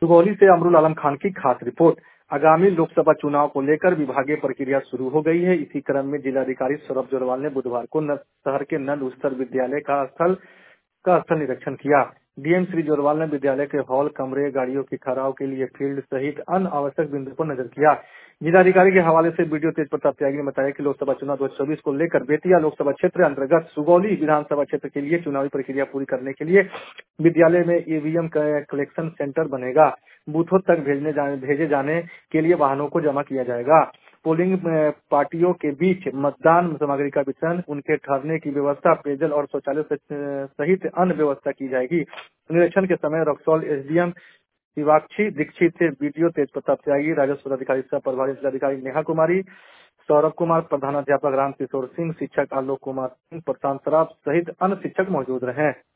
सुगौली से अमरुल आलम खान की खास रिपोर्ट। आगामी लोकसभा चुनाव को लेकर विभागीय प्रक्रिया शुरू हो गई है। इसी क्रम में जिलाधिकारी सौरभ जोरवाल ने बुधवार को शहर के नंद उच्चतर विद्यालय का स्थल निरीक्षण किया। डीएम श्री जोरवाल ने विद्यालय के हॉल, कमरे, गाड़ियों के ठहराव के लिए फील्ड सहित अन्य आवश्यक बिंदुओं पर नजर किया। जिलाधिकारी के हवाले से वीडियो तेज प्रताप त्यागी ने बताया कि लोकसभा चुनाव 2024 को लेकर बेतिया लोकसभा क्षेत्र अंतर्गत सुगौली विधानसभा क्षेत्र के लिए चुनावी प्रक्रिया पूरी करने के लिए विद्यालय में ईवीएम कलेक्शन सेंटर बनेगा। बूथों तक भेजे जाने के लिए वाहनों को जमा किया जाएगा। पोलिंग पार्टियों के बीच मतदान सामग्री का वितरण, उनके ठहरने की व्यवस्था, पेयजल और शौचालय सहित अन्य व्यवस्था की जाएगी। निरीक्षण के समय रक्सौल एसडीएम शिवाक्षी दीक्षित से वीडियो तेज प्रताप त्यागी, राजस्व अधिकारी सह प्रभारी जिलाधिकारी नेहा कुमारी, सौरभ कुमार, प्रधानाध्यापक राम किशोर सिंह, शिक्षक आलोक कुमार सिंह, प्रशांत सराफ सहित अन्य शिक्षक मौजूद रहे।